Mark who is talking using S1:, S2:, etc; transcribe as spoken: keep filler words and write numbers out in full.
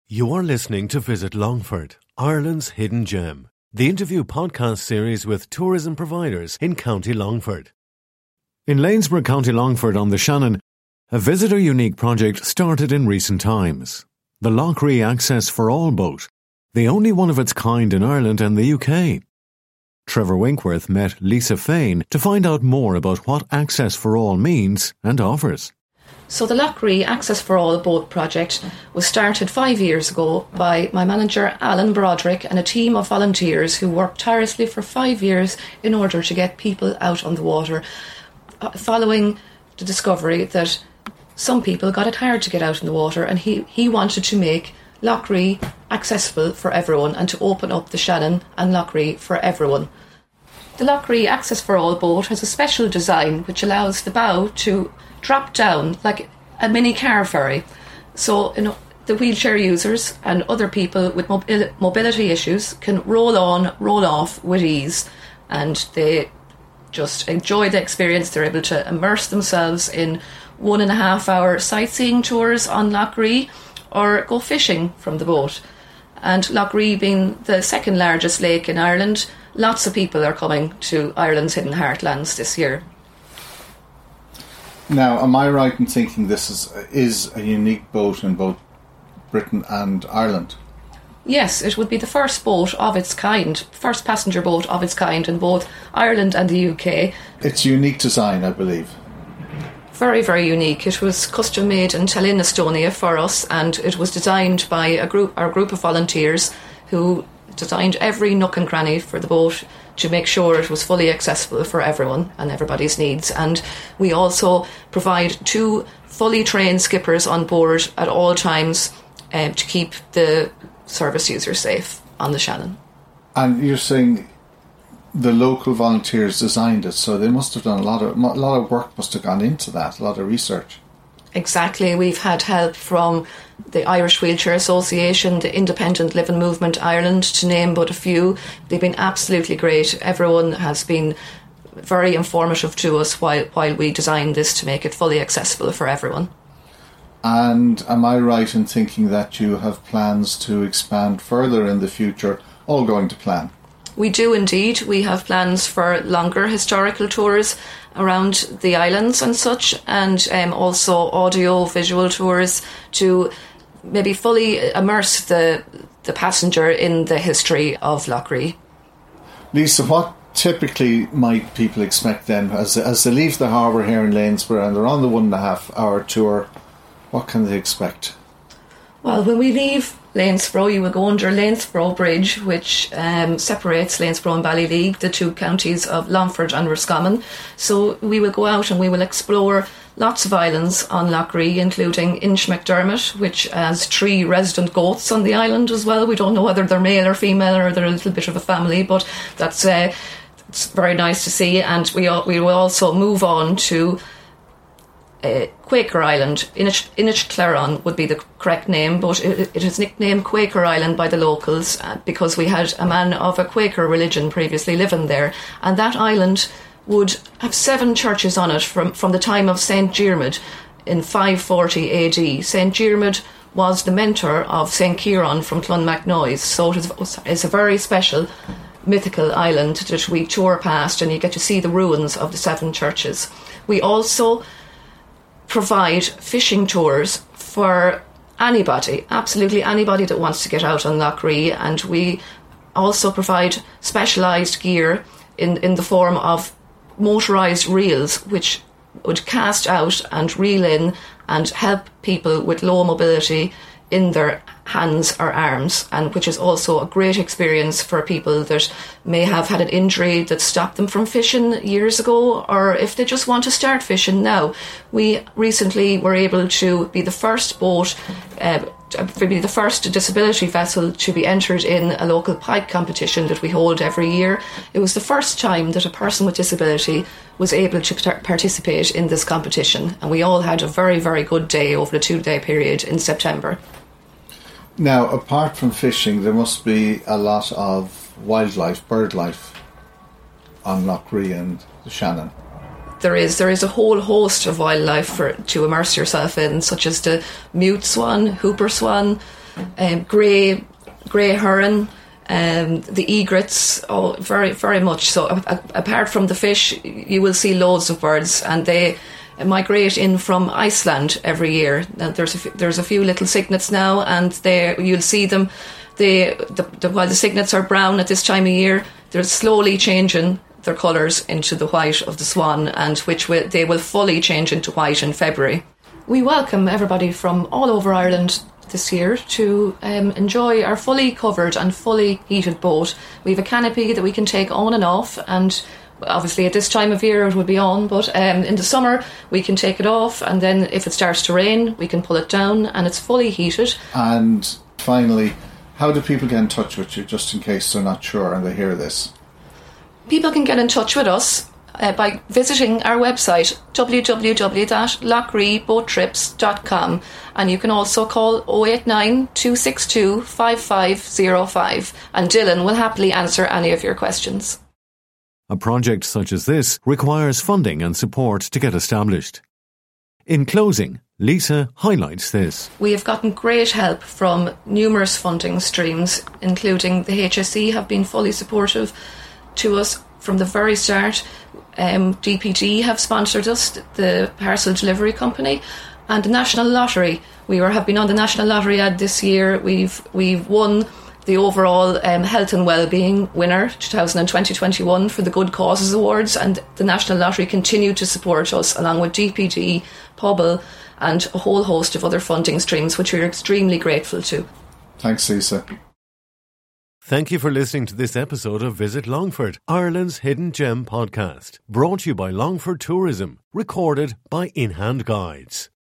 S1: You are listening to Visit Longford, Ireland's hidden gem, the interview podcast series with tourism providers in County Longford. In Lanesborough, County Longford on the Shannon, a visitor unique project started in recent times. The Lough Ree Access for All boat, the only one of its kind in Ireland and the U K. Trevor Winkworth met Lisa Fain to find out more about what Access for All means and offers.
S2: So the Lough Ree Access for All boat project was started five years ago by my manager Alan Broderick and a team of volunteers who worked tirelessly for five years in order to get people out on the water, following the discovery that some people got it hard to get out in the water, and he, he wanted to make Lough Ree accessible for everyone and to open up the Shannon and Lough Ree for everyone. The Lough Ree Access for All boat has a special design which allows the bow to drop down like a mini car ferry. So you know, the wheelchair users and other people with mobi- mobility issues can roll on, roll off with ease, and they just enjoy the experience. They're able to immerse themselves in one and a half hour sightseeing tours on Lough Ree or go fishing from the boat. And Lough Ree being the second largest lake in Ireland, lots of people are coming to Ireland's hidden heartlands this year.
S3: Now, am I right in thinking this is is a unique boat in both Britain and Ireland?
S2: Yes, it would be the first boat of its kind, first passenger boat of its kind in both Ireland and the U K.
S3: It's unique design, I believe.
S2: Very, very unique. It was custom made in Tallinn, Estonia for us, and it was designed by a group, our group of volunteers who designed every nook and cranny for the boat to make sure it was fully accessible for everyone and everybody's needs. And we also provide two fully trained skippers on board at all times um, to keep the service users safe on the Shannon.
S3: And you're saying the local volunteers designed it, so they must have done a lot of a lot of work must have gone into that, a lot of research.
S2: Exactly. We've had help from the Irish Wheelchair Association, the Independent Living Movement Ireland, to name but a few. They've been absolutely great. Everyone has been very informative to us while, while we designed this to make it fully accessible for everyone.
S3: And am I right in thinking that you have plans to expand further in the future, all going to plan?
S2: We do indeed. We have plans for longer historical tours around the islands and such, and um, also audio-visual tours to maybe fully immerse the the passenger in the history of Lough Ree.
S3: Lisa, what typically might people expect then as, as they leave the harbour here in Lanesborough and they're on the one and a half hour tour? What can they expect?
S2: Well, when we leave Lanesborough, you will go under Lanesborough Bridge, which um, separates Lanesborough and Ballyleague, the two counties of Longford and Roscommon. So we will go out and we will explore lots of islands on Lough Ree, including Inchmcdermott, which has three resident goats on the island as well. We don't know whether they're male or female or they're a little bit of a family, but that's uh, it's very nice to see. And we we will also move on to Uh, Quaker Island. Inich, Innichclaren would be the correct name, but it, it is nicknamed Quaker Island by the locals uh, because we had a man of a Quaker religion previously living there, and that island would have seven churches on it from, from the time of Saint Diarmaid in five forty A D. Saint Diarmaid was the mentor of Saint Kieran from Clonmacnoise, so it is, it's a very special mythical island that we tour past, and you get to see the ruins of the seven churches. We also provide fishing tours for anybody, absolutely anybody that wants to get out on Lough Ree, and we also provide specialised gear in, in the form of motorised reels which would cast out and reel in and help people with low mobility in their hands or arms, and which is also a great experience for people that may have had an injury that stopped them from fishing years ago, or if they just want to start fishing now. We recently were able to be the first boat, uh, to be the first disability vessel to be entered in a local pike competition that we hold every year. It was the first time that a person with disability was able to participate in this competition, and we all had a very, very good day over the two-day period in September.
S3: Now, apart from fishing, there must be a lot of wildlife, bird life on Lough Ree and the Shannon.
S2: There is there is a whole host of wildlife for to immerse yourself in, such as the mute swan, hooper swan, um, grey, grey heron, um, the egrets, oh, very, very much. So a- apart from the fish, you will see loads of birds, and they migrate in from Iceland every year. Now, there's a f- there's a few little cygnets now, and they you'll see them. They the, the, while the cygnets are brown at this time of year, they're slowly changing their colours into the white of the swan, and which will, they will fully change into white in February. We welcome everybody from all over Ireland this year to um, enjoy our fully covered and fully heated boat. We have a canopy that we can take on and off, and obviously at this time of year it will be on, but um, in the summer we can take it off, and then if it starts to rain we can pull it down, and it's fully heated.
S3: And finally, how do people get in touch with you, just in case they're not sure and they hear this?
S2: People can get in touch with us uh, by visiting our website w w w dot loughrea boat trips dot com, and you can also call oh eight nine, two six two, five five oh five, and Dylan will happily answer any of your questions.
S1: A project such as this requires funding and support to get established. In closing, Lisa highlights this.
S2: We have gotten great help from numerous funding streams, including the H S E have been fully supportive to us from the very start. Um, D P D have sponsored us, the parcel delivery company, and the National Lottery. We were, have been on the National Lottery ad this year. We've we've won the overall um, Health and Wellbeing winner twenty twenty to twenty-one for the Good Causes Awards, and the National Lottery continued to support us along with D P D, Pobble, and a whole host of other funding streams, which we're extremely grateful to.
S3: Thanks, Lisa.
S1: Thank you for listening to this episode of Visit Longford, Ireland's Hidden Gem podcast, brought to you by Longford Tourism, recorded by In Hand Guides.